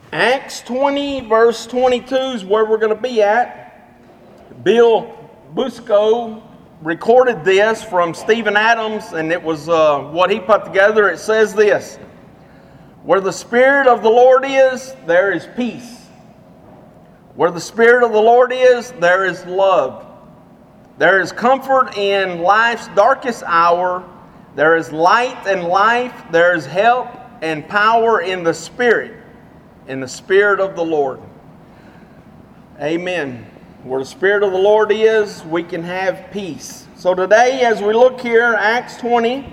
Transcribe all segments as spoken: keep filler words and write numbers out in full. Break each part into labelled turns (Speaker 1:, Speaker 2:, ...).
Speaker 1: Acts twenty, verse twenty-two is where we're going to be at. Bill Busco recorded this from Stephen Adams, and it was uh, what he put together. It says this: where the Spirit of the Lord is, there is peace. Where the Spirit of the Lord is, there is love. There is comfort in life's darkest hour. There is light and life. There is help and power in the Spirit, in the Spirit of the Lord. Amen. Where the Spirit of the Lord is, we can have peace. So today, as we look here, Acts twenty,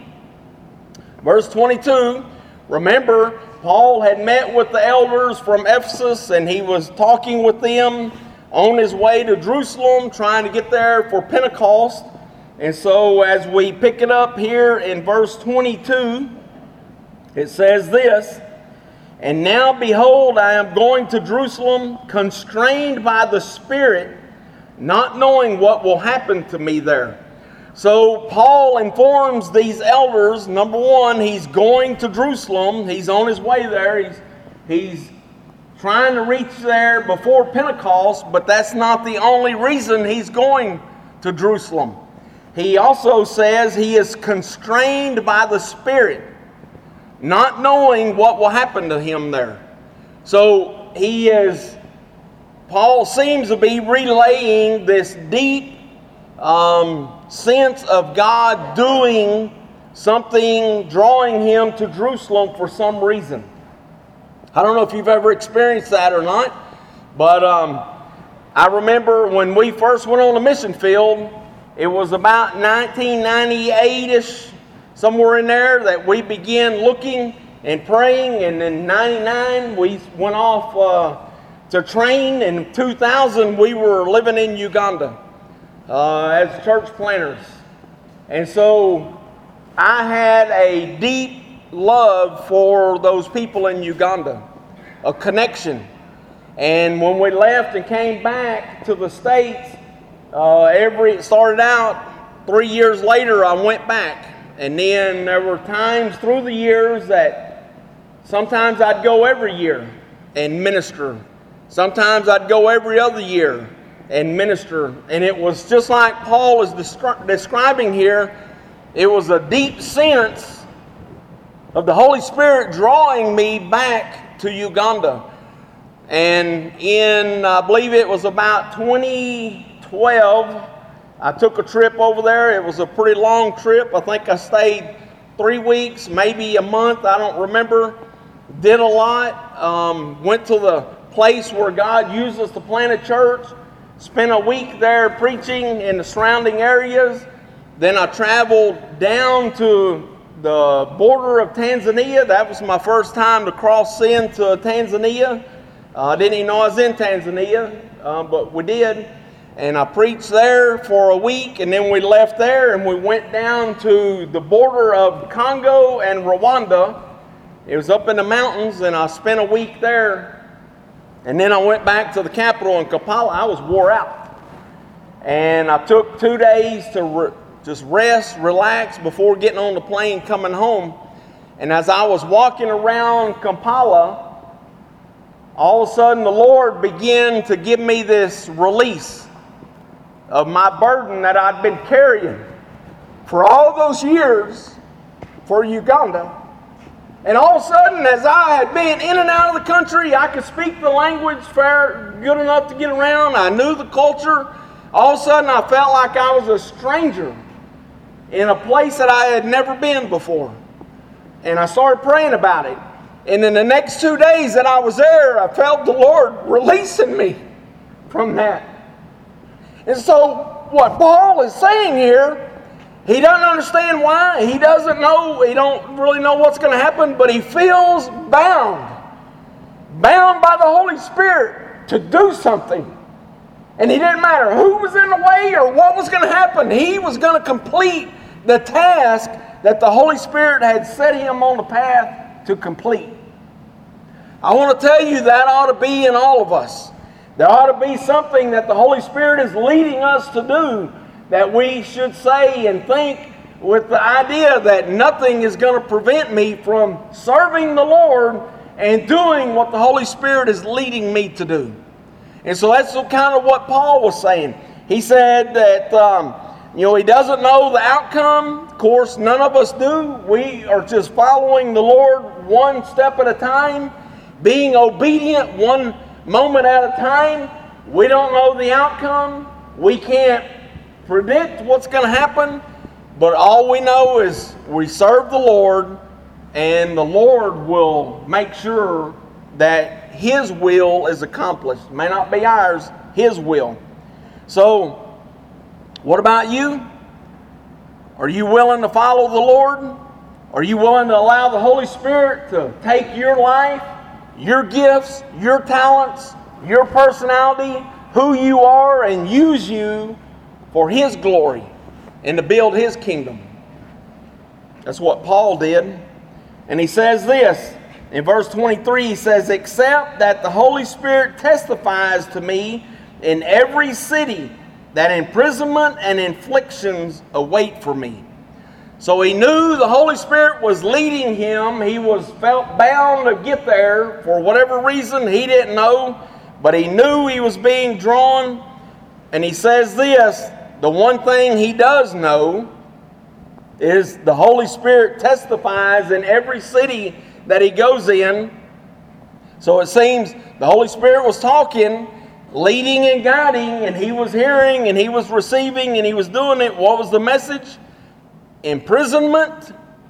Speaker 1: verse twenty-two, remember, Paul had met with the elders from Ephesus, and he was talking with them on his way to Jerusalem, trying to get there for Pentecost. And so as we pick it up here in verse twenty-two, it says this: and now behold, I am going to Jerusalem, constrained by the Spirit, not knowing what will happen to me there. So Paul informs these elders, number one, he's going to Jerusalem. He's on his way there. He's, he's trying to reach there before Pentecost, but that's not the only reason he's going to Jerusalem. He also says he is constrained by the Spirit, not knowing what will happen to him there. So he is, Paul seems to be relaying this deep um, sense of God doing something, drawing him to Jerusalem for some reason. I don't know if you've ever experienced that or not, but um, I remember when we first went on the mission field, it was about nineteen ninety-eight-ish, somewhere in there, that we began looking and praying, and in ninety-nine we went off uh, to train. In two thousand we were living in Uganda uh, as church planters. And so I had a deep love for those people in Uganda, a connection. And when we left and came back to the States, uh, every it started out three years later I went back. And then there were times through the years that sometimes I'd go every year and minister. Sometimes I'd go every other year and minister. And it was just like Paul is descri- describing here. It was a deep sense of the Holy Spirit drawing me back to Uganda. And in, I believe it was about twenty twelve, I took a trip over there. It was a pretty long trip. I think I stayed three weeks, maybe a month. I don't remember. Did a lot. Um, went to the place where God used us to plant a church. Spent a week there preaching in the surrounding areas. Then I traveled down to the border of Tanzania. That was my first time to cross into Tanzania. Uh, I didn't even know I was in Tanzania, uh, but we did. And I preached there for a week, and then we left there and we went down to the border of Congo and Rwanda. It was up in the mountains, and I spent a week there. And then I went back to the capital in Kampala. I was wore out. And I took two days to re- just rest, relax before getting on the plane coming home. And as I was walking around Kampala, all of a sudden the Lord began to give me this release of my burden that I'd been carrying for all those years for Uganda. And all of a sudden, as I had been in and out of the country, I could speak the language fair, good enough to get around. I knew the culture. All of a sudden, I felt like I was a stranger in a place that I had never been before. And I started praying about it. And in the next two days that I was there, I felt the Lord releasing me from that. And so what Paul is saying here, he doesn't understand why. He doesn't know. He don't really know what's going to happen, but he feels bound. Bound by the Holy Spirit to do something. And it didn't matter who was in the way or what was going to happen. He was going to complete the task that the Holy Spirit had set him on the path to complete. I want to tell you that ought to be in all of us. There ought to be something that the Holy Spirit is leading us to do that we should say and think with the idea that nothing is going to prevent me from serving the Lord and doing what the Holy Spirit is leading me to do. And so that's kind of what Paul was saying. He said that, um, you know, he doesn't know the outcome. Of course, none of us do. We are just following the Lord one step at a time, being obedient one moment at a time. We don't know the outcome. We can't predict what's going to happen. But all we know is we serve the Lord, and the Lord will make sure that His will is accomplished. It may not be ours, His will. So, what about you? Are you willing to follow the Lord? Are you willing to allow the Holy Spirit to take your life, your gifts, your talents, your personality, who you are, and use you for His glory and to build His kingdom? That's what Paul did. And he says this, in verse twenty-three, he says, "Except that the Holy Spirit testifies to me in every city that imprisonment and afflictions await for me." So he knew the Holy Spirit was leading him. He was felt bound to get there for whatever reason. He didn't know, but he knew he was being drawn. And he says this, the one thing he does know is the Holy Spirit testifies in every city that he goes in. So it seems the Holy Spirit was talking, leading and guiding, and he was hearing, and he was receiving, and he was doing it. What was the message? Imprisonment,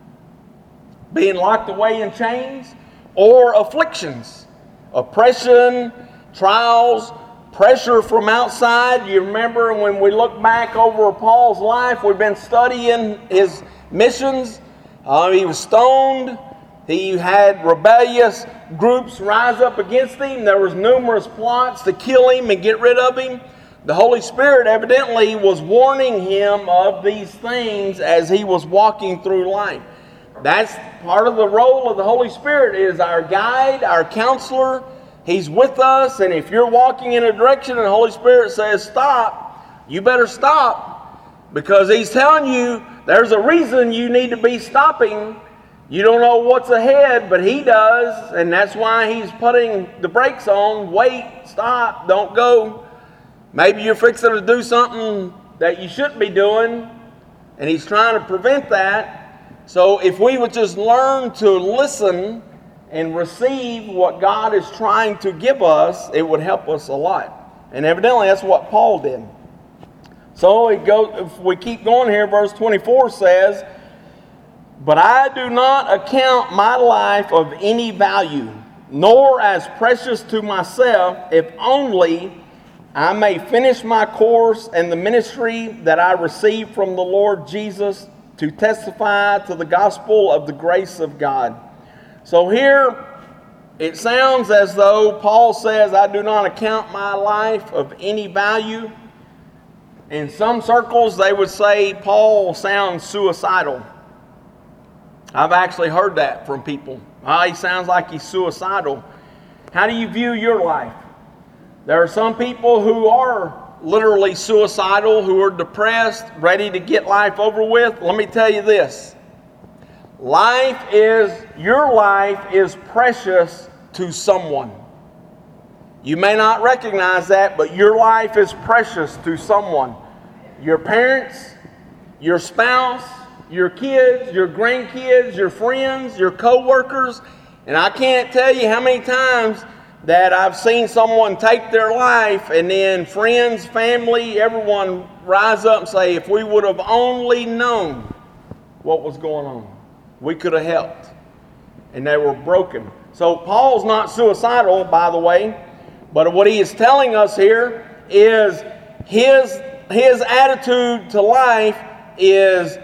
Speaker 1: being locked away in chains, or afflictions, oppression, trials, pressure from outside. You remember when we look back over Paul's life, we've been studying his missions. Uh, he was stoned. He had rebellious groups rise up against him. There was numerous plots to kill him and get rid of him. The Holy Spirit evidently was warning him of these things as he was walking through life. That's part of the role of the Holy Spirit, is our guide, our counselor. He's with us, and if you're walking in a direction and the Holy Spirit says stop, you better stop, because He's telling you there's a reason you need to be stopping. You don't know what's ahead, but He does, and that's why He's putting the brakes on. Wait, stop, don't go. Maybe you're fixing to do something that you shouldn't be doing, and He's trying to prevent that. So if we would just learn to listen and receive what God is trying to give us, it would help us a lot. And evidently that's what Paul did. So it goes, if we keep going here, verse twenty-four says, "But I do not account my life of any value, nor as precious to myself, if only I may finish my course and the ministry that I received from the Lord Jesus to testify to the gospel of the grace of God." So here it sounds as though Paul says, I do not account my life of any value. In some circles they would say Paul sounds suicidal. I've actually heard that from people. Oh, he sounds like he's suicidal. How do you view your life? There are some people who are literally suicidal, who are depressed, ready to get life over with. Let me tell you this. Life is, your life is precious to someone. You may not recognize that, but your life is precious to someone. Your parents, your spouse, your kids, your grandkids, your friends, your co-workers. And I can't tell you how many times that I've seen someone take their life, and then friends, family, everyone rise up and say, if we would have only known what was going on, we could have helped. And they were broken. So Paul's not suicidal, by the way, but what he is telling us here is his, his attitude to life is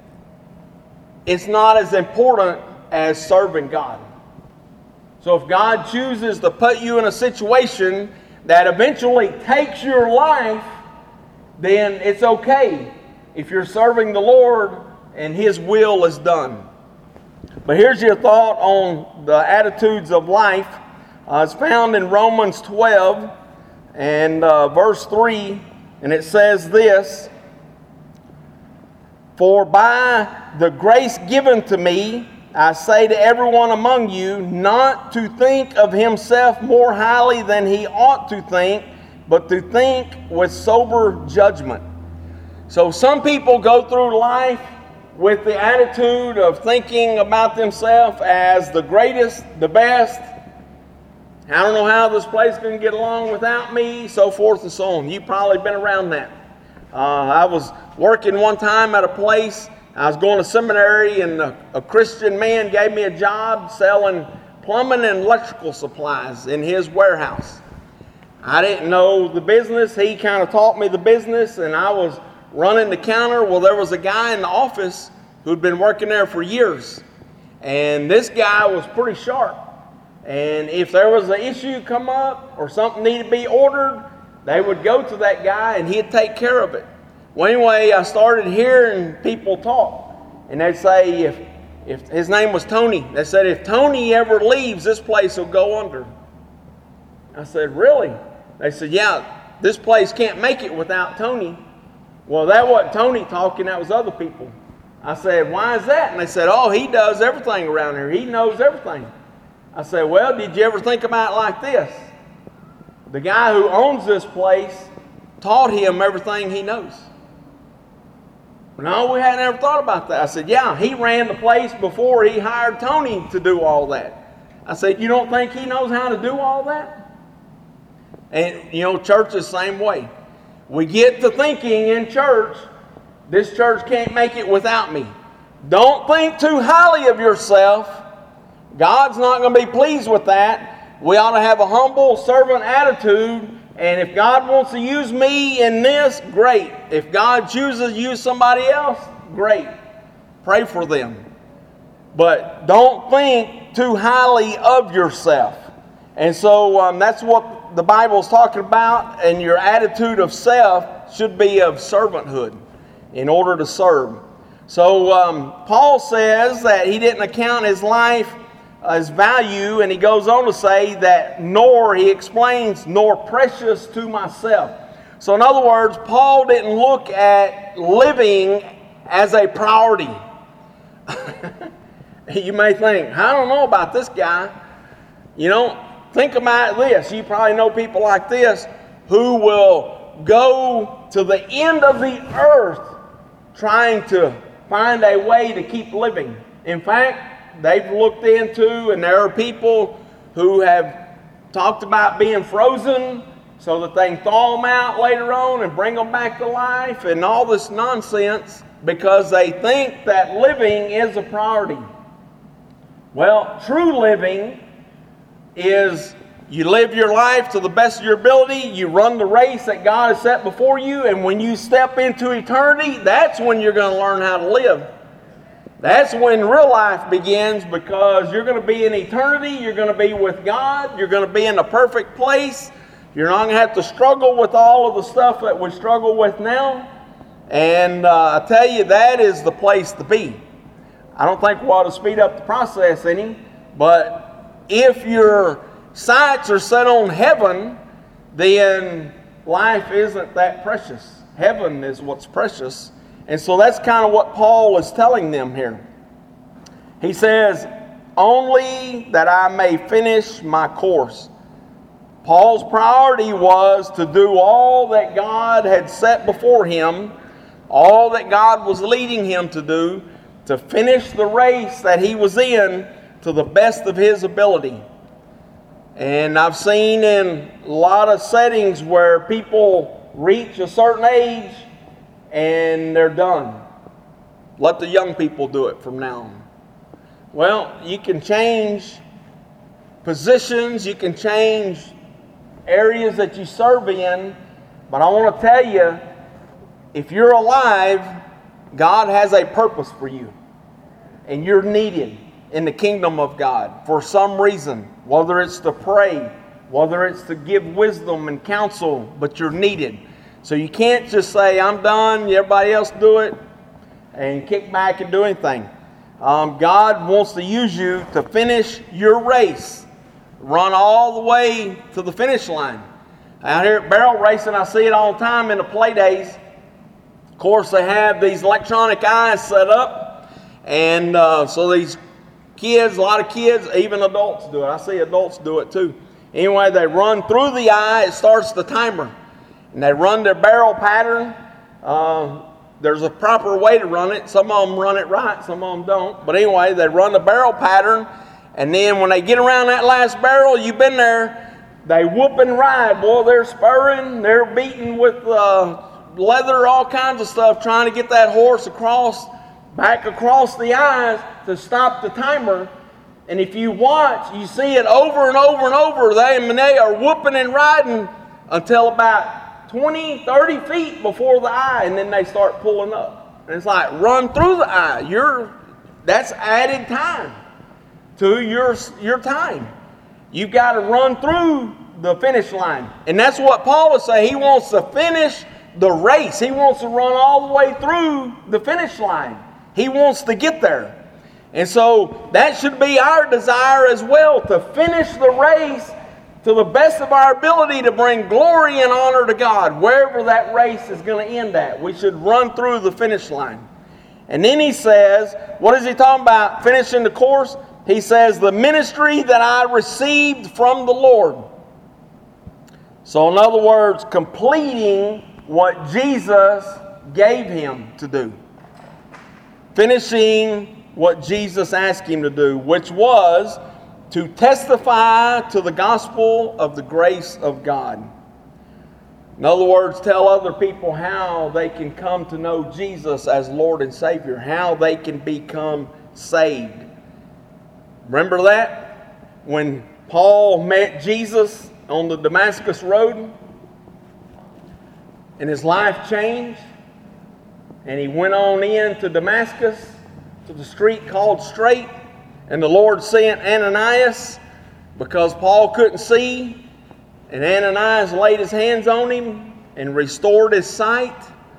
Speaker 1: it's not as important as serving God. So if God chooses to put you in a situation that eventually takes your life, then it's okay if you're serving the Lord and His will is done. But here's your thought on the attitudes of life. Uh, it's found in Romans twelve and uh, verse three, and it says this, "For by the grace given to me, I say to everyone among you not to think of himself more highly than he ought to think, but to think with sober judgment. So some people go through life with the attitude of thinking about themselves as the greatest, the best. I don't know how this place is going to get along without me, so forth and so on. You've probably been around that. Uh, I was working one time at a place. I was going to seminary, and a, a Christian man gave me a job selling plumbing and electrical supplies in his warehouse. I didn't know the business. He kind of taught me the business, and I was running the counter. Well, there was a guy in the office who'd been working there for years, and this guy was pretty sharp. And if there was an issue come up or something needed to be ordered, they would go to that guy, and he'd take care of it. Well, anyway, I started hearing people talk, and they'd say, if, if his name was Tony, they said, if Tony ever leaves, this place will go under. I said, really? They said, yeah, this place can't make it without Tony. Well, that wasn't Tony talking, that was other people. I said, why is that? And they said, oh, he does everything around here. He knows everything. I said, well, did you ever think about it like this? The guy who owns this place taught him everything he knows. No, we hadn't ever thought about that. I said, yeah, he ran the place before he hired Tony to do all that. I said, you don't think he knows how to do all that? And, you know, church is the same way. We get to thinking in church, this church can't make it without me. Don't think too highly of yourself. God's not going to be pleased with that. We ought to have a humble servant attitude. And if God wants to use me in this, great. If God chooses to use somebody else, great. Pray for them. But don't think too highly of yourself. And so um, that's what the Bible is talking about. And your attitude of self should be of servanthood in order to serve. So um, Paul says that he didn't account his life as value, and he goes on to say that nor, he explains, nor precious to myself. So in other words, Paul didn't look at living as a priority. You may think, I don't know about this guy. You know, think about this. You probably know people like this who will go to the end of the earth trying to find a way to keep living. In fact, they've looked into, and there are people who have talked about being frozen so that they can thaw them out later on and bring them back to life and all this nonsense because they think that living is a priority. Well, true living is you live your life to the best of your ability, you run the race that God has set before you, and when you step into eternity, that's when you're going to learn how to live. That's when real life begins, because you're going to be in eternity, you're going to be with God, you're going to be in a perfect place. You're not going to have to struggle with all of the stuff that we struggle with now. And uh, I tell you, that is the place to be. I don't think we ought to speed up the process any, but if your sights are set on heaven, then life isn't that precious. Heaven is what's precious. And so that's kind of what Paul is telling them here. He says, only that I may finish my course. Paul's priority was to do all that God had set before him, all that God was leading him to do, to finish the race that he was in to the best of his ability. And I've seen in a lot of settings where people reach a certain age and they're done. Let the young people do it from now on. Well, you can change positions, you can change areas that you serve in, but I want to tell you, if you're alive, God has a purpose for you. And you're needed in the kingdom of God for some reason, whether it's to pray, whether it's to give wisdom and counsel, but you're needed. So you can't just say, I'm done, everybody else do it, and kick back and do anything. Um, God wants to use you to finish your race. Run all the way to the finish line. Out here at barrel racing, I see it all the time in the play days. Of course, they have these electronic eyes set up, and uh, so these kids, a lot of kids, even adults do it. I see adults do it too. Anyway, they run through the eye. It starts the timer. And they run their barrel pattern. Uh, there's a proper way to run it. Some of them run it right, some of them don't. But anyway, they run the barrel pattern. And then when they get around that last barrel, you've been there, they whoop and ride. Boy, they're spurring, they're beating with uh, leather, all kinds of stuff, trying to get that horse across, back across the eyes to stop the timer. And if you watch, you see it over and over and over. They and they are whooping and riding until about twenty, thirty feet before the eye, and then they start pulling up. And it's like, run through the eye. You're, that's added time to your, your time. You've got to run through the finish line. And that's what Paul is saying. He wants to finish the race. He wants to run all the way through the finish line. He wants to get there. And so that should be our desire as well, to finish the race to the best of our ability to bring glory and honor to God, wherever that race is going to end at. We should run through the finish line. And then he says, what is he talking about? Finishing the course? He says, the ministry that I received from the Lord. So in other words, completing what Jesus gave him to do. Finishing what Jesus asked him to do, which was to testify to the gospel of the grace of God. In other words, tell other people how they can come to know Jesus as Lord and Savior, how they can become saved. Remember that? When Paul met Jesus on the Damascus Road and his life changed, and he went on in to Damascus, to the street called Straight, and the Lord sent Ananias because Paul couldn't see, and Ananias laid his hands on him and restored his sight.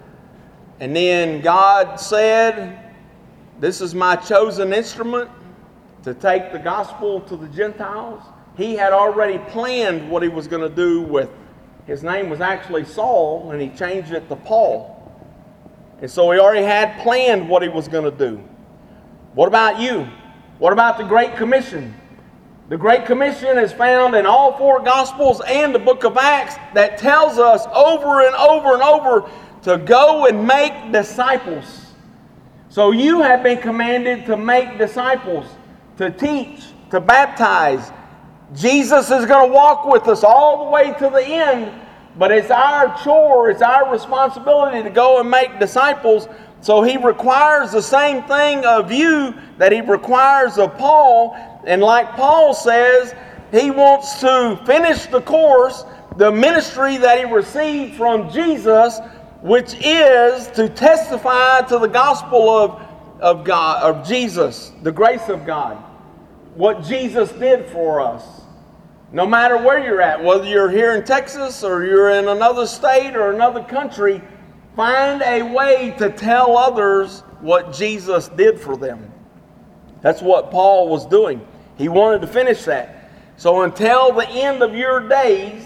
Speaker 1: And then God said, this is my chosen instrument to take the gospel to the Gentiles. He had already planned what he was going to do with, his name was actually Saul, and he changed it to Paul. And so he already had planned what he was going to do. What about you? What about the Great Commission? The Great Commission is found in all four Gospels and the book of Acts that tells us over and over and over to go and make disciples. So you have been commanded to make disciples, to teach, to baptize. Jesus is going to walk with us all the way to the end, but it's our chore, it's our responsibility to go and make disciples. So he requires the same thing of you that he requires of Paul. And like Paul says, he wants to finish the course, the ministry that he received from Jesus, which is to testify to the gospel of, of God, of Jesus, the grace of God. What Jesus did for us. No matter where you're at, whether you're here in Texas or you're in another state or another country, find a way to tell others what Jesus did for them. That's what Paul was doing. He wanted to finish that. So until the end of your days,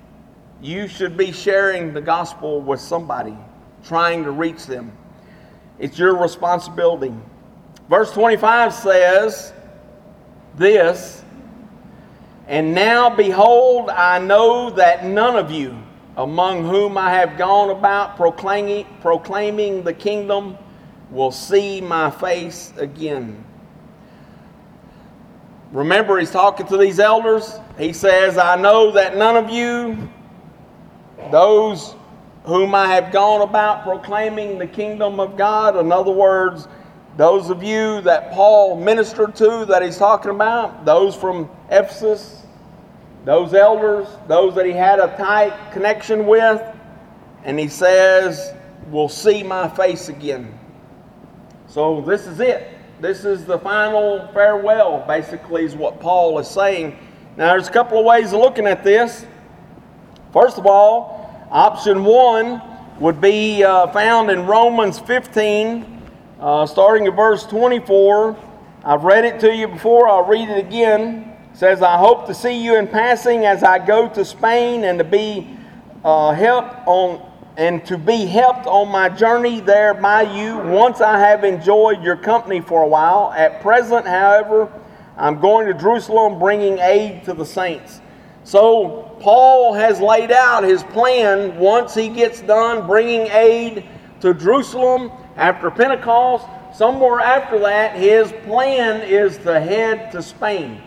Speaker 1: you should be sharing the gospel with somebody, trying to reach them. It's your responsibility. Verse twenty-five says this, and now behold, I know that none of you, among whom I have gone about proclaiming, proclaiming the kingdom, will see my face again. Remember, he's talking to these elders. He says, I know that none of you, those whom I have gone about proclaiming the kingdom of God, in other words, those of you that Paul ministered to, that he's talking about, those from Ephesus, those elders, those that he had a tight connection with, and he says, will see my face again. So this is it. This is the final farewell, basically, is what Paul is saying. Now, there's a couple of ways of looking at this. First of all, option one would be uh, found in Romans fifteen, uh, starting at verse twenty-four. I've read it to you before. I'll read it again. It says, I hope to see you in passing as I go to Spain and to be uh, helped on and to be helped on my journey there by you once I have enjoyed your company for a while. At present, however, I'm going to Jerusalem bringing aid to the saints. So Paul has laid out his plan once he gets done bringing aid to Jerusalem after Pentecost. Somewhere after that, his plan is to head to Spain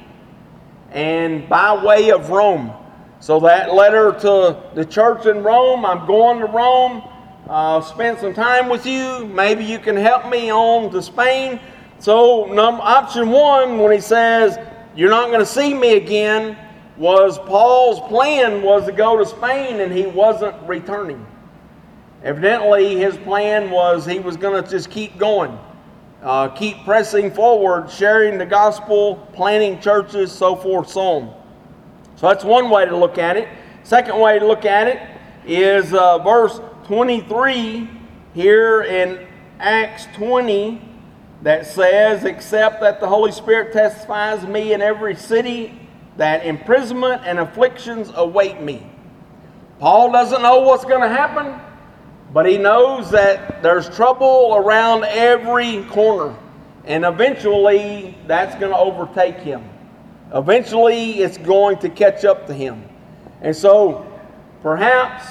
Speaker 1: and by way of Rome. So that letter to the church in Rome, I'm going to Rome, uh, spend some time with you, maybe you can help me on to Spain. So num- option one, when he says, you're not going to see me again, was Paul's plan was to go to Spain and he wasn't returning. Evidently, his plan was he was going to just keep going, uh, keep pressing forward, sharing the gospel, planting churches, so forth, so on. So that's one way to look at it. Second way to look at it is uh, verse twenty-three here in Acts twenty that says, except that the Holy Spirit testifies me in every city that imprisonment and afflictions await me. Paul doesn't know what's going to happen, but he knows that there's trouble around every corner. And eventually, that's going to overtake him. Eventually, it's going to catch up to him. And so, perhaps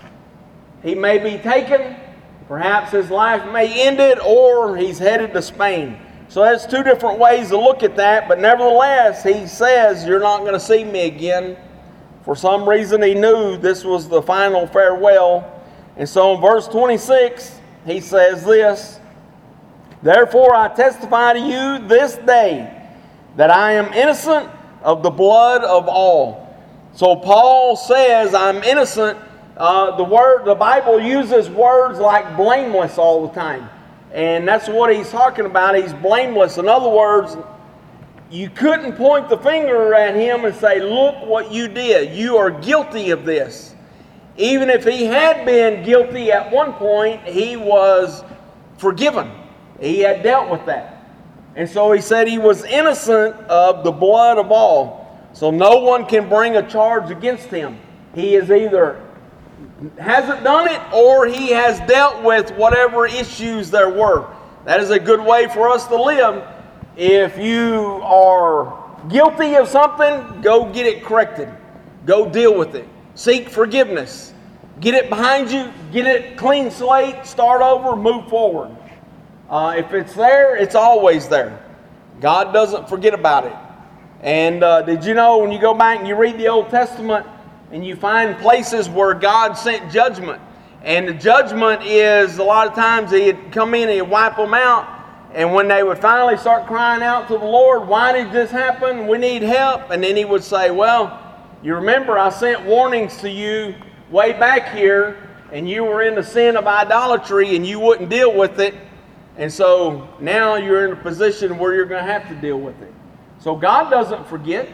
Speaker 1: he may be taken, perhaps his life may end it, or he's headed to Spain. So that's two different ways to look at that, but nevertheless, he says, you're not going to see me again. For some reason, he knew this was the final farewell. And so in verse twenty-six, he says this, therefore I testify to you this day that I am innocent of the blood of all. So Paul says, I'm innocent. Uh, the word, the Bible uses words like blameless all the time. And that's what he's talking about. He's blameless. In other words, you couldn't point the finger at him and say, look what you did. You are guilty of this. Even if he had been guilty at one point, he was forgiven. He had dealt with that. And so he said he was innocent of the blood of all. So no one can bring a charge against him. He is either hasn't done it or he has dealt with whatever issues there were. That is a good way for us to live. If you are guilty of something, go get it corrected. Go deal with it. Seek forgiveness. Get it behind you. Get it clean slate. Start over. Move forward. Uh, if it's there, it's always there. God doesn't forget about it. And uh, did you know when you go back and you read the Old Testament and you find places where God sent judgment, and the judgment is a lot of times He'd come in and He'd wipe them out, and when they would finally start crying out to the Lord, why did this happen? We need help. And then He would say, well, you remember I sent warnings to you way back here, and you were in the sin of idolatry and you wouldn't deal with it. And so now you're in a position where you're going to have to deal with it. So God doesn't forget.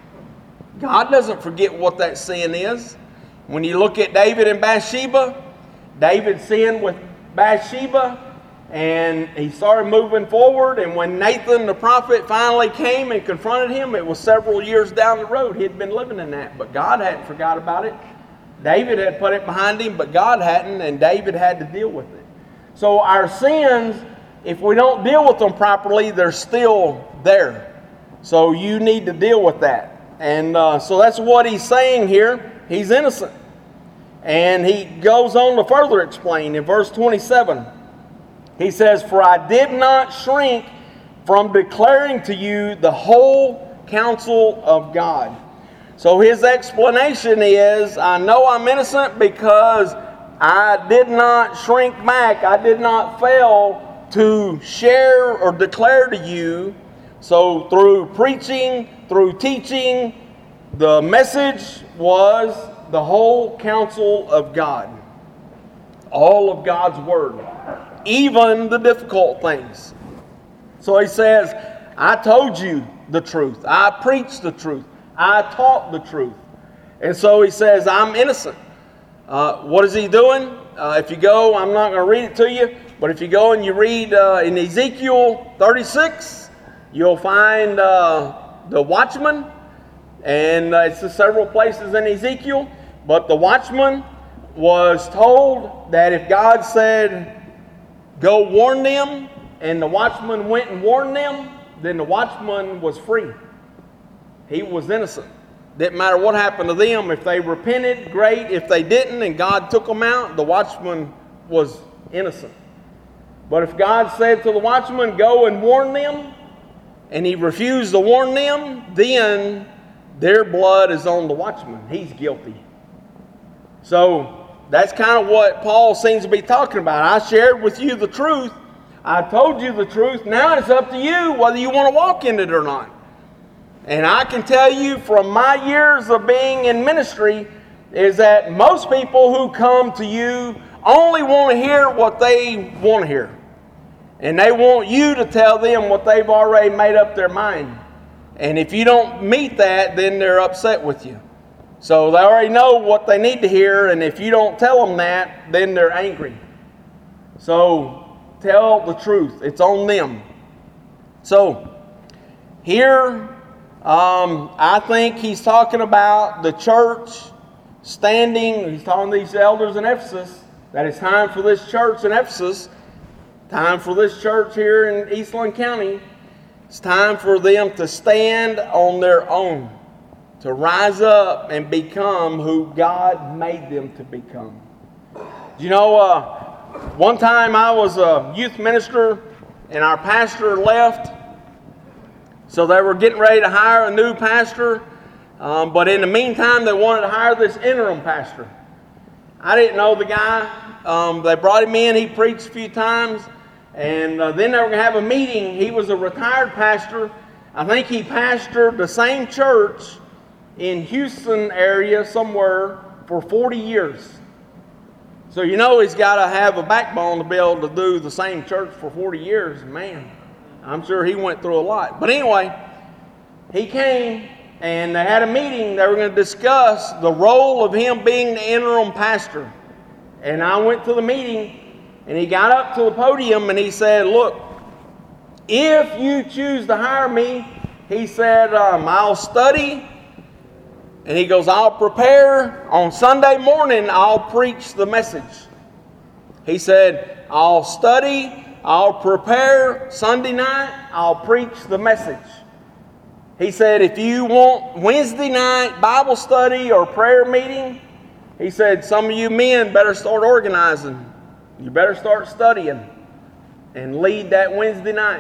Speaker 1: God doesn't forget what that sin is. When you look at David and Bathsheba, David sinned with Bathsheba and he started moving forward. And when Nathan the prophet finally came and confronted him, it was several years down the road. He had been living in that, but God hadn't forgot about it. David had put it behind him, but God hadn't, and David had to deal with it. So our sins, if we don't deal with them properly, they're still there. So you need to deal with that. And uh, so that's what he's saying here. He's innocent. And he goes on to further explain in verse twenty-seven. He says, for I did not shrink from declaring to you the whole counsel of God. So his explanation is, I know I'm innocent because I did not shrink back. I did not fail to share or declare to you. So through preaching, through teaching, the message was the whole counsel of God. All of God's Word. Even the difficult things. So he says, I told you the truth. I preached the truth. I taught the truth. And so he says, I'm innocent. Uh, what is he doing? Uh, if you go, I'm not going to read it to you, but if you go and you read uh, in Ezekiel thirty-six, you'll find uh, the watchman, and uh, it's several places in Ezekiel, but the watchman was told that if God said, go warn them, and the watchman went and warned them, then the watchman was free. He was innocent. Didn't matter what happened to them. If they repented, great. If they didn't and God took them out, the watchman was innocent. But if God said to the watchman, go and warn them, and he refused to warn them, then their blood is on the watchman. He's guilty. So that's kind of what Paul seems to be talking about. I shared with you the truth. I told you the truth. Now it's up to you whether you want to walk in it or not. And I can tell you from my years of being in ministry is that most people who come to you only want to hear what they want to hear. And they want you to tell them what they've already made up their mind. And if you don't meet that, then they're upset with you. So they already know what they need to hear, and if you don't tell them that, then they're angry. So tell the truth. It's on them. So here, um, I think he's talking about the church standing. He's talking to these elders in Ephesus that it's time for this church in Ephesus, time for this church here in Eastland County. It's time for them to stand on their own, to rise up and become who God made them to become. You know, uh, one time I was a youth minister and our pastor left. So they were getting ready to hire a new pastor. Um, but in the meantime, they wanted to hire this interim pastor. I didn't know the guy. Um, they brought him in. He preached a few times. And uh, then they were going to have a meeting. He was a retired pastor. I think he pastored the same church in Houston area somewhere for forty years. So you know he's got to have a backbone to be able to do the same church for forty years. Man, I'm sure he went through a lot. But anyway, he came and they had a meeting. They were going to discuss the role of him being the interim pastor. And I went to the meeting and he got up to the podium and he said, look, if you choose to hire me, he said, um, I'll study. And he goes, I'll prepare. On Sunday morning, I'll preach the message. He said, I'll study. I'll prepare. Sunday night, I'll preach the message. He said, if you want Wednesday night Bible study or prayer meeting, he said, some of you men better start organizing. You better start studying and lead that Wednesday night.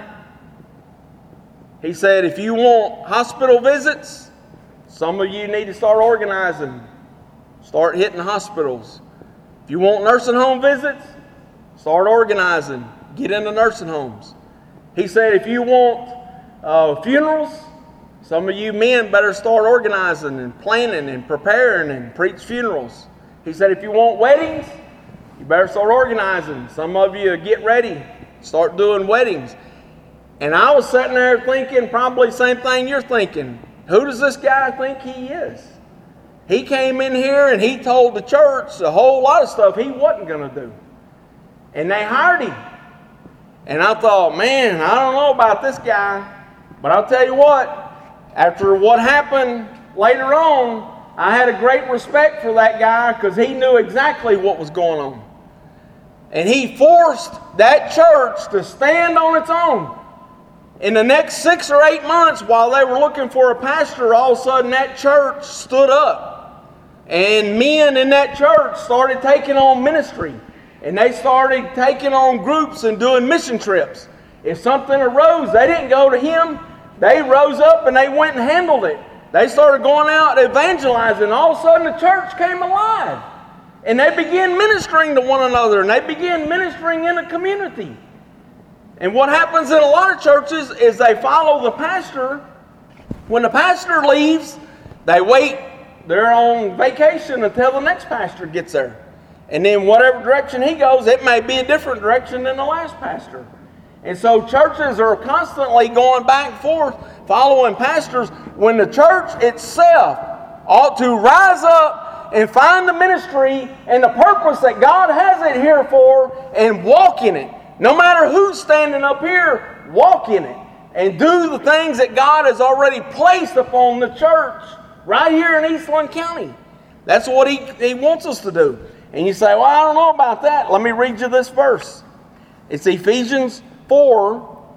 Speaker 1: He said, if you want hospital visits, some of you need to start organizing. Start hitting hospitals. If you want nursing home visits, start organizing. Get into nursing homes. He said, if you want uh, funerals, some of you men better start organizing and planning and preparing and preach funerals. He said, if you want weddings, you better start organizing. Some of you get ready. Start doing weddings. And I was sitting there thinking probably the same thing you're thinking. Who does this guy think he is? He came in here and he told the church a whole lot of stuff he wasn't going to do. And they hired him. And I thought, man, I don't know about this guy. But I'll tell you what, after what happened later on, I had a great respect for that guy because he knew exactly what was going on. And he forced that church to stand on its own. In the next six or eight months, while they were looking for a pastor, all of a sudden that church stood up. And men in that church started taking on ministry. And they started taking on groups and doing mission trips. If something arose, they didn't go to him. They rose up and they went and handled it. They started going out evangelizing. All of a sudden the church came alive. And they began ministering to one another. And they began ministering in a community. And what happens in a lot of churches is they follow the pastor. When the pastor leaves, they wait. They're on vacation until the next pastor gets there. And then whatever direction he goes, it may be a different direction than the last pastor. And so churches are constantly going back and forth, following pastors, when the church itself ought to rise up and find the ministry and the purpose that God has it here for and walk in it. No matter who's standing up here, walk in it and do the things that God has already placed upon the church right here in Eastland County. That's what he, he wants us to do. And you say, well, I don't know about that. Let me read you this verse. It's Ephesians four,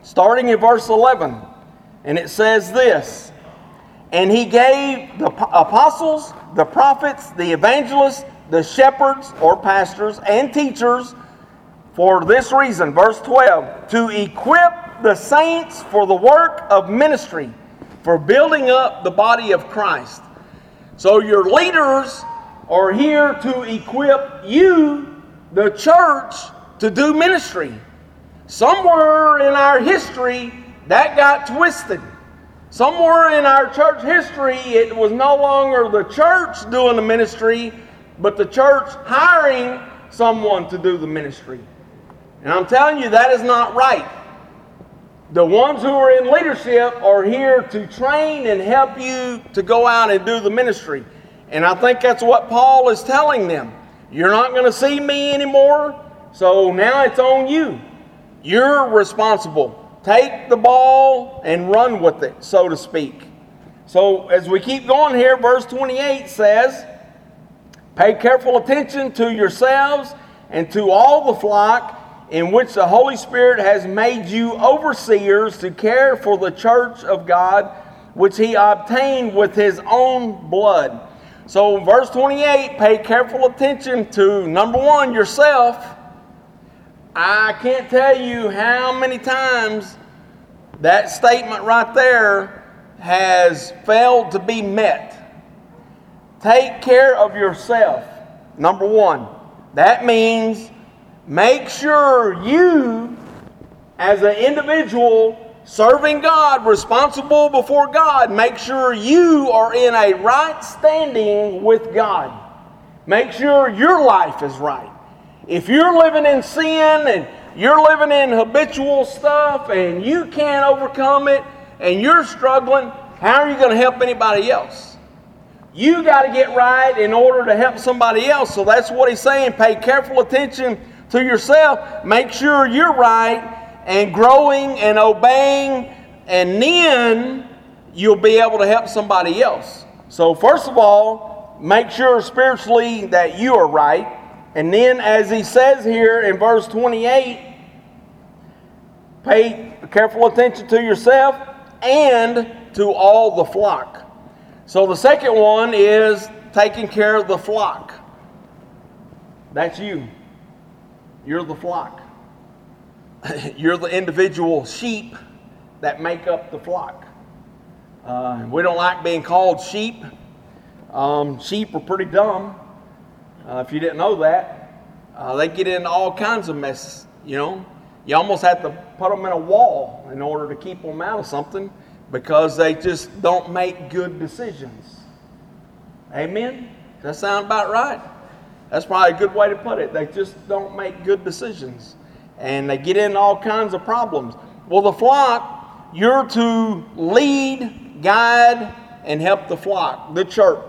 Speaker 1: starting in verse eleven. And it says this, "And he gave the apostles, the prophets, the evangelists, the shepherds or pastors and teachers for this reason," verse twelve, "to equip the saints for the work of ministry, for building up the body of Christ." So your leaders are here to equip you, the church, to do ministry. Somewhere in our history, that got twisted. Somewhere in our church history, it was no longer the church doing the ministry, but the church hiring someone to do the ministry. And I'm telling you, that is not right. The ones who are in leadership are here to train and help you to go out and do the ministry. And I think that's what Paul is telling them. You're not going to see me anymore, so now it's on you. You're responsible. Take the ball and run with it, so to speak. So as we keep going here, verse twenty-eight says, "Pay careful attention to yourselves and to all the flock in which the Holy Spirit has made you overseers to care for the church of God, which he obtained with his own blood." So verse twenty-eight, pay careful attention to, number one, yourself. I can't tell you how many times that statement right there has failed to be met. Take care of yourself, number one. That means make sure you, as an individual serving God, responsible before God, make sure you are in a right standing with God. Make sure your life is right. If you're living in sin and you're living in habitual stuff and you can't overcome it and you're struggling, how are you going to help anybody else? You got to get right in order to help somebody else. So that's what he's saying. Pay careful attention to yourself. Make sure you're right and growing and obeying, and then you'll be able to help somebody else. So first of all, make sure spiritually that you are right. And then as he says here in verse twenty-eight, pay careful attention to yourself and to all the flock. So the second one is taking care of the flock. That's you. You're the flock. You're the individual sheep that make up the flock. Uh, we don't like being called sheep. Um, sheep are pretty dumb. Uh, if you didn't know that, uh, they get into all kinds of messes, you know. You almost have to put them in a wall in order to keep them out of something because they just don't make good decisions. Amen? Does that sound about right? That's probably a good way to put it. They just don't make good decisions. And they get into all kinds of problems. Well, the flock, you're to lead, guide, and help the flock, the church.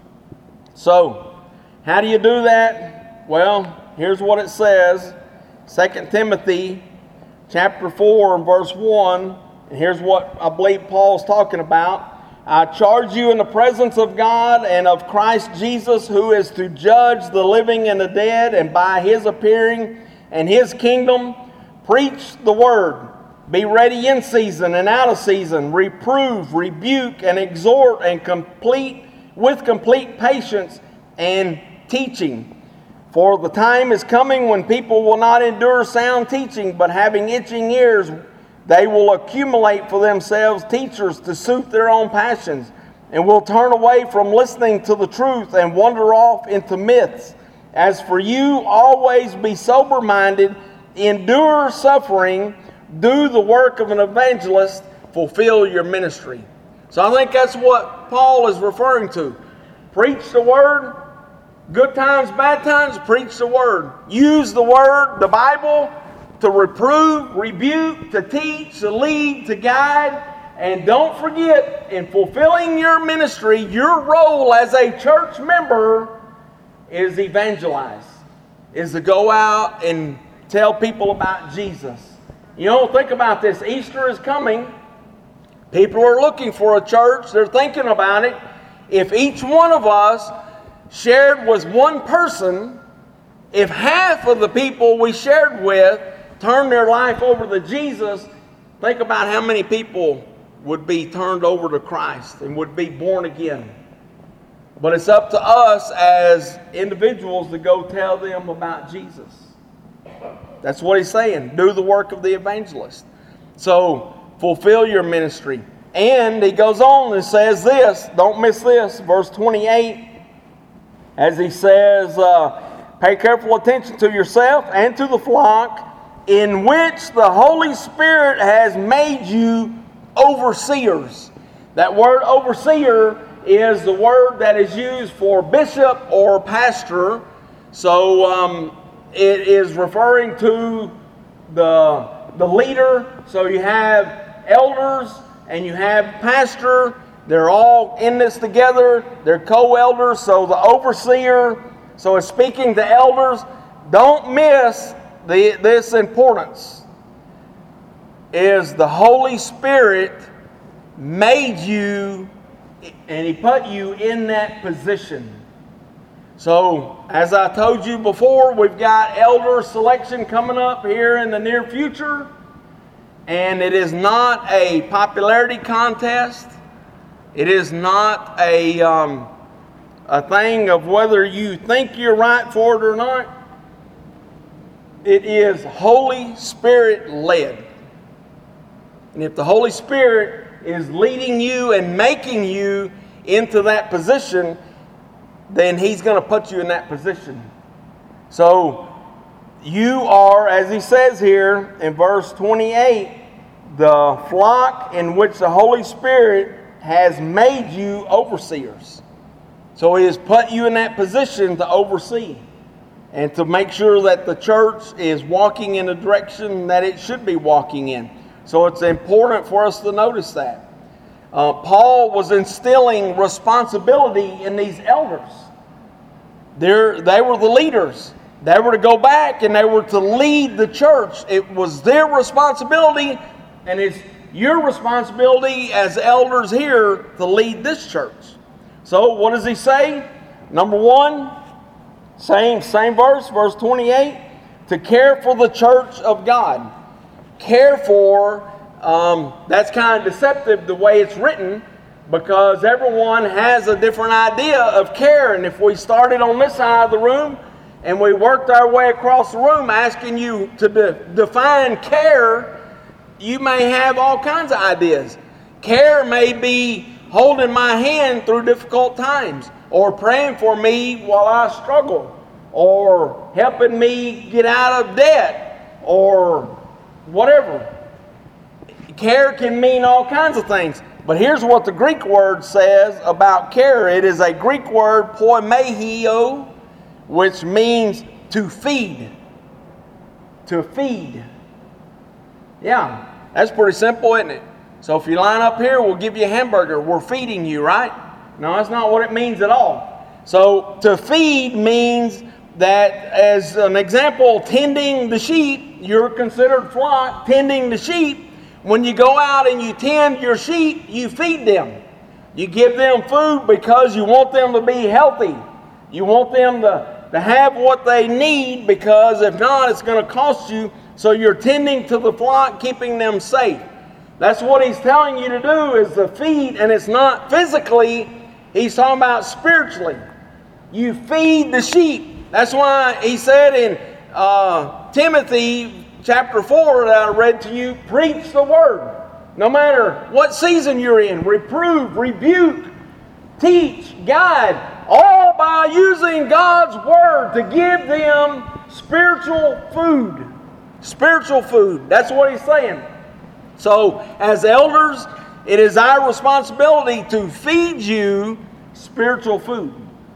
Speaker 1: So, how do you do that? Well, here's what it says. Second Timothy chapter four and verse one. And here's what I believe Paul's talking about. "I charge you in the presence of God and of Christ Jesus, who is to judge the living and the dead, and by his appearing and his kingdom, preach the word. Be ready in season and out of season. Reprove, rebuke, and exhort, and complete with complete patience and teaching. For the time is coming when people will not endure sound teaching, but having itching ears, they will accumulate for themselves teachers to suit their own passions, and will turn away from listening to the truth and wander off into myths. As for you, always be sober-minded, endure suffering, do the work of an evangelist, fulfill your ministry." So I think that's what Paul is referring to. Preach the word. Good times, bad times, preach the word. Use the word, the Bible, to reprove, rebuke, to teach, to lead, to guide. And don't forget, in fulfilling your ministry, your role as a church member is evangelize, is to go out and tell people about Jesus. You know, think about this. Easter is coming. People are looking for a church. They're thinking about it. If each one of us shared with one person, if half of the people we shared with turned their life over to Jesus, Think about how many people would be turned over to Christ and would be born again. But it's up to us as individuals to go tell them about Jesus. That's what he's saying. Do the work of the evangelist. So, fulfill your ministry. And he goes on and says this. Don't miss this. Verse twenty-eight. As he says, uh, pay careful attention to yourself and to the flock in which the Holy Spirit has made you overseers. That word overseer is the word that is used for bishop or pastor. So um, it is referring to the, the leader. So you have elders and you have pastor. They're all in this together. They're co-elders. So the overseer, so it's speaking to elders. Don't miss the, this importance. Is the Holy Spirit made you and he put you in that position. So, as I told you before, we've got elder selection coming up here in the near future. And it is not a popularity contest. It is not a, um, a thing of whether you think you're right for it or not. It is Holy Spirit led. And if the Holy Spirit is leading you and making you into that position, then he's going to put you in that position. So you are, as he says here in verse twenty-eight, the flock in which the Holy Spirit has made you overseers. So he has put you in that position to oversee and to make sure that the church is walking in the direction that it should be walking in. So it's important for us to notice that. Uh, Paul was instilling responsibility in these elders. They're, they were the leaders. They were to go back and they were to lead the church. It was their responsibility, and it's your responsibility as elders here to lead this church. So what does he say? Number one, same, same verse, verse twenty-eight, to care for the church of God. Care for, um, that's kind of deceptive the way it's written, because everyone has a different idea of care. And if we started on this side of the room and we worked our way across the room asking you to de- define care, you may have all kinds of ideas. Care may be holding my hand through difficult times, or praying for me while I struggle, or helping me get out of debt, or whatever. Care can mean all kinds of things. But here's what the Greek word says about care. It is a Greek word, poimehio, which means to feed. To feed. Yeah, that's pretty simple, isn't it? So if you line up here, we'll give you a hamburger. We're feeding you, right? No, that's not what it means at all. So to feed means that, as an example, tending the sheep, you're considered flock, tending the sheep. When you go out and you tend your sheep, you feed them. You give them food because you want them to be healthy. You want them to, to have what they need, because if not, it's going to cost you. So you're tending to the flock, keeping them safe. That's what he's telling you to do, is to feed, and it's not physically. He's talking about spiritually. You feed the sheep. That's why he said in uh, Timothy chapter four that I read to you, preach the word. No matter what season you're in, reprove, rebuke, teach, guide, all by using God's word to give them spiritual food. Spiritual food. That's what he's saying. So, as elders, it is our responsibility to feed you spiritual food.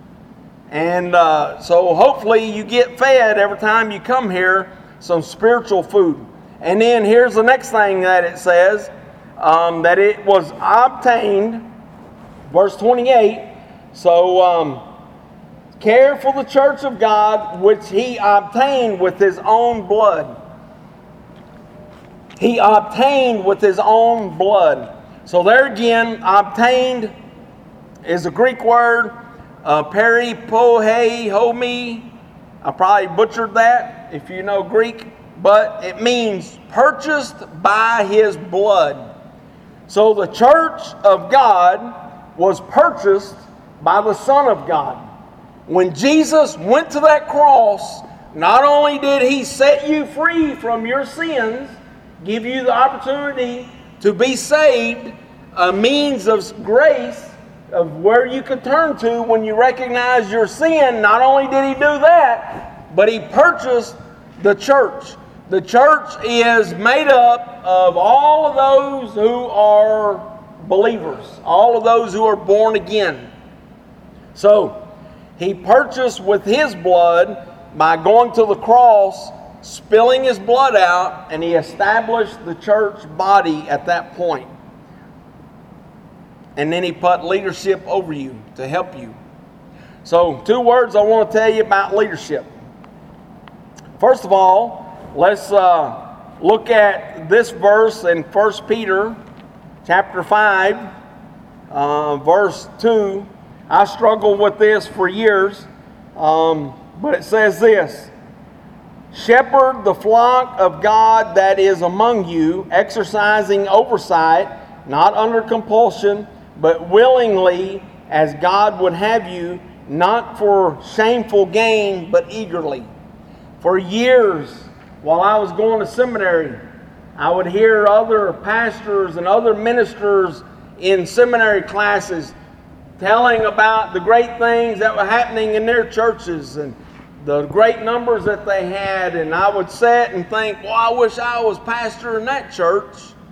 Speaker 1: And uh, so hopefully you get fed every time you come here, some spiritual food. And then here's the next thing that it says, um, that it was obtained, verse twenty-eight, so um, care for the church of God, which he obtained with his own blood. He obtained with his own blood. So there again, obtained is a Greek word, uh, peripohe homi. I probably butchered that. If you know Greek, but it means purchased by his blood. So the church of God was purchased by the Son of God. When Jesus went to that cross, not only did he set you free from your sins, give you the opportunity to be saved, a means of grace of where you could turn to when you recognize your sin. Not only did he do that, but he purchased the church. The church is made up of all of those who are believers, all of those who are born again. So, he purchased with his blood by going to the cross, spilling his blood out, and he established the church body at that point. And then he put leadership over you to help you. So, two words I want to tell you about leadership. First of all, let's uh, look at this verse in First Peter chapter five, uh, verse two. I struggled with this for years, um, but it says this: shepherd the flock of God that is among you, exercising oversight, not under compulsion, but willingly, as God would have you, not for shameful gain, but eagerly. For years, while I was going to seminary, I would hear other pastors and other ministers in seminary classes telling about the great things that were happening in their churches and the great numbers that they had. And I would sit and think, well, I wish I was pastor in that church.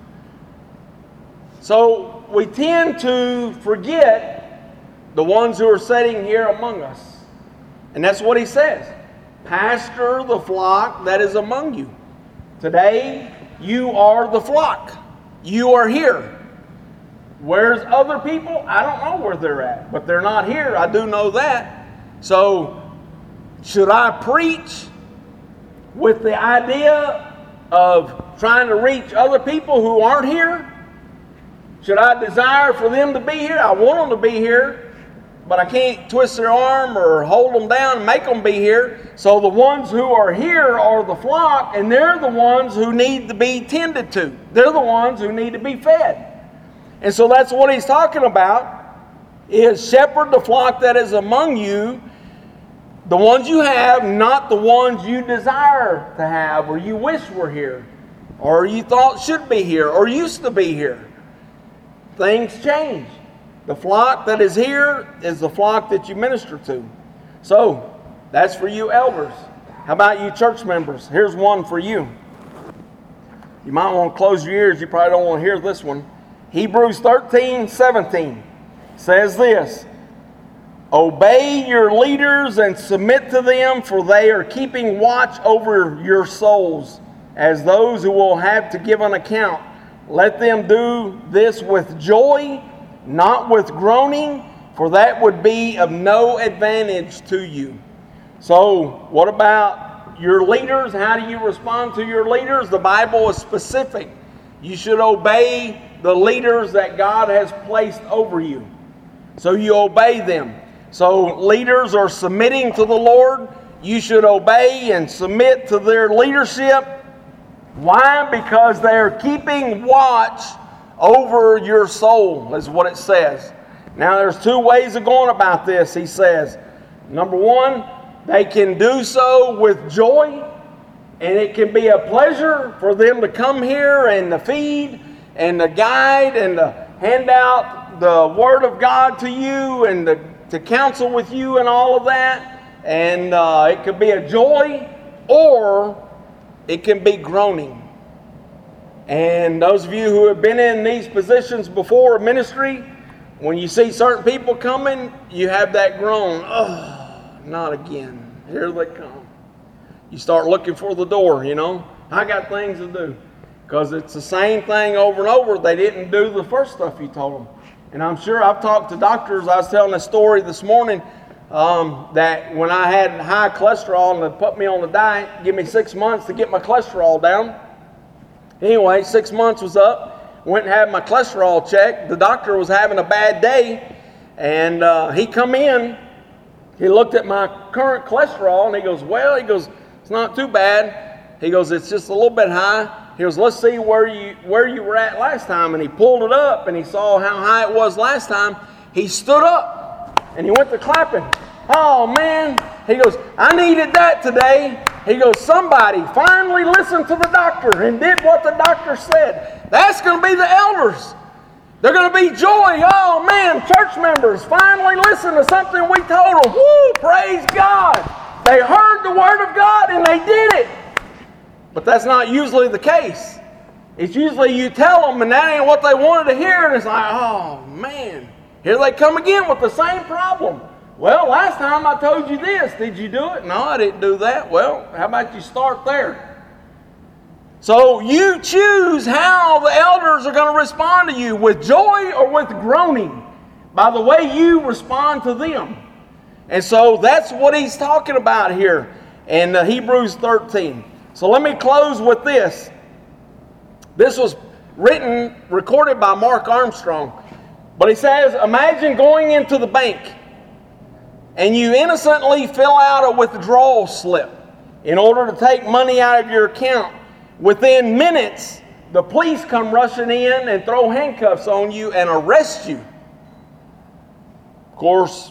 Speaker 1: So we tend to forget the ones who are sitting here among us. And that's what he says. Pastor the flock that is among you. Today, you are the flock. You are here. Where's other people? I don't know where they're at, but they're not here. I do know that. So, should I preach with the idea of trying to reach other people who aren't here? Should I desire for them to be here? I want them to be here, but I can't twist their arm or hold them down and make them be here. So the ones who are here are the flock, and they're the ones who need to be tended to. They're the ones who need to be fed. And so that's what he's talking about, is shepherd the flock that is among you, the ones you have, not the ones you desire to have, or you wish were here, or you thought should be here, or used to be here. Things change. The flock that is here is the flock that you minister to. So, that's for you elders. How about you church members? Here's one for you. You might want to close your ears. You probably don't want to hear this one. Hebrews thirteen seventeen says this: obey your leaders and submit to them, for they are keeping watch over your souls, as those who will have to give an account. Let them do this with joy, not with groaning, for that would be of no advantage to you. So, what about your leaders? How do you respond to your leaders? The Bible is specific. You should obey the leaders that God has placed over you. So you obey them. So leaders are submitting to the Lord. You should obey and submit to their leadership. Why? Because they are keeping watch over your soul, is what it says. Now there's two ways of going about this, he says. Number one, they can do so with joy, and it can be a pleasure for them to come here and to feed and to guide and to hand out the Word of God to you and to, to counsel with you and all of that. And uh, it could be a joy, or it can be groaning. And those of you who have been in these positions before, ministry, when you see certain people coming, you have that groan. Oh, not again. Here they come. You start looking for the door, you know. I got things to do. Because it's the same thing over and over. They didn't do the first stuff you told them. And I'm sure I've talked to doctors. I was telling a story this morning um, that when I had high cholesterol and they put me on the diet, give me six months to get my cholesterol down. Anyway, six months was up. Went and had my cholesterol checked. The doctor was having a bad day. And uh, he come in. He looked at my current cholesterol and he goes, well, he goes, it's not too bad. He goes, it's just a little bit high. He goes, let's see where you where you were at last time. And he pulled it up and he saw how high it was last time. He stood up and he went to clapping. Oh man, he goes, I needed that today. He goes, somebody finally listened to the doctor and did what the doctor said. That's going to be the elders. They're going to be joy. Oh man, church members finally listened to something we told them. Woo, praise God. They heard the word of God and they did it. But that's not usually the case. It's usually you tell them and that ain't what they wanted to hear. And it's like, oh man, here they come again with the same problem. Well, last time I told you this. Did you do it? No, I didn't do that. Well, how about you start there? So you choose how the elders are going to respond to you, with joy or with groaning, by the way you respond to them. And so that's what he's talking about here in uh, Hebrews thirteen. So let me close with this. This was written, recorded by Mark Armstrong. But he says, imagine going into the bank and you innocently fill out a withdrawal slip in order to take money out of your account. Within minutes, the police come rushing in and throw handcuffs on you and arrest you. Of course,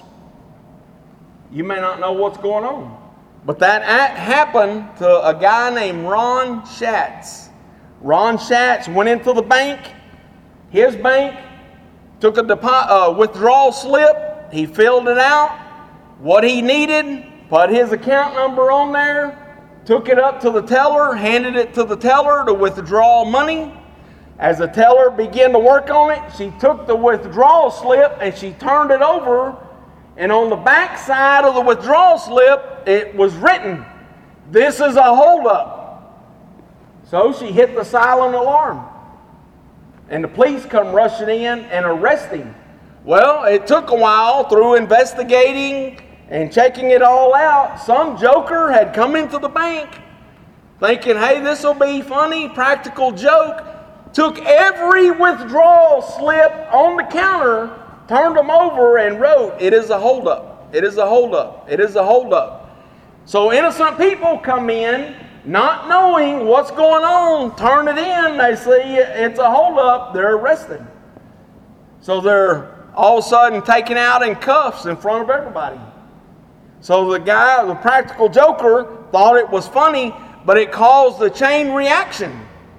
Speaker 1: you may not know what's going on. But that happened to a guy named Ron Schatz. Ron Schatz went into the bank, his bank, took a depo- uh, withdrawal slip, he filled it out, what he needed, put his account number on there, took it up to the teller, handed it to the teller to withdraw money. As the teller began to work on it, she took the withdrawal slip and she turned it over. And on the back side of the withdrawal slip, it was written, "This is a holdup." So she hit the silent alarm. And the police come rushing in and arrest him. Well, it took a while through investigating and checking it all out. Some joker had come into the bank thinking, hey, this will be funny, practical joke. Took every withdrawal slip on the counter, turned them over and wrote, it is a holdup. It is a holdup. It is a holdup. So innocent people come in not knowing what's going on, turn it in, they see it's a holdup, they're arrested. So they're all of a sudden taken out in cuffs in front of everybody. So the guy, the practical joker, thought it was funny, but it caused a chain reaction.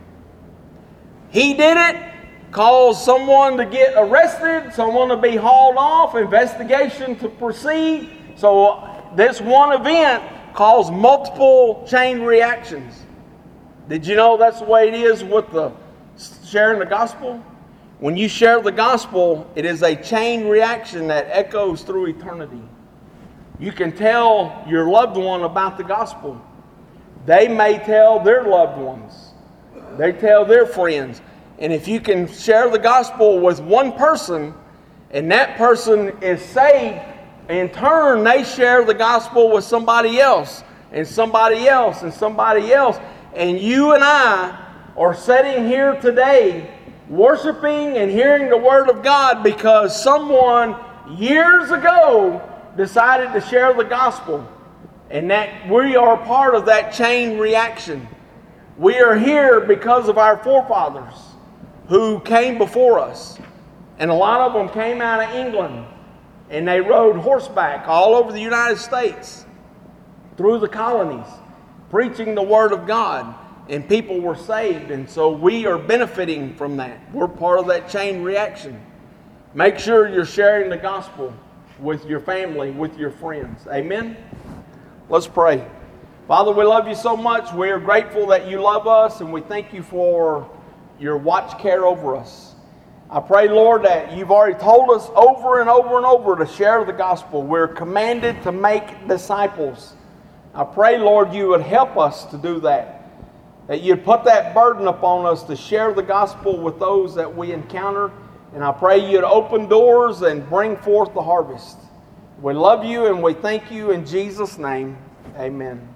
Speaker 1: He did it, caused someone to get arrested, someone to be hauled off, investigation to proceed. So this one event caused multiple chain reactions. Did you know that's the way it is with the sharing the gospel? When you share the gospel, it is a chain reaction that echoes through eternity. You can tell your loved one about the gospel. They may tell their loved ones. They tell their friends. And if you can share the gospel with one person, and that person is saved, in turn they share the gospel with somebody else, and somebody else, and somebody else. And you and I are sitting here today worshiping and hearing the word of God because someone years ago decided to share the gospel, and that we are part of that chain reaction. We are here because of our forefathers who came before us, and a lot of them came out of England, and they rode horseback all over the United States through the colonies preaching the word of God, and people were saved. And so we are benefiting from that. We're part of that chain reaction. Make sure you're sharing the gospel with your family, with your friends. Amen? Let's pray. Father, we love you so much. We are grateful that you love us, and we thank you for your watch care over us. I pray, Lord, that you've already told us over and over and over to share the gospel. We're commanded to make disciples. I pray, Lord, you would help us to do that. That you'd put that burden upon us to share the gospel with those that we encounter. And I pray you'd open doors and bring forth the harvest. We love you and we thank you in Jesus' name. Amen.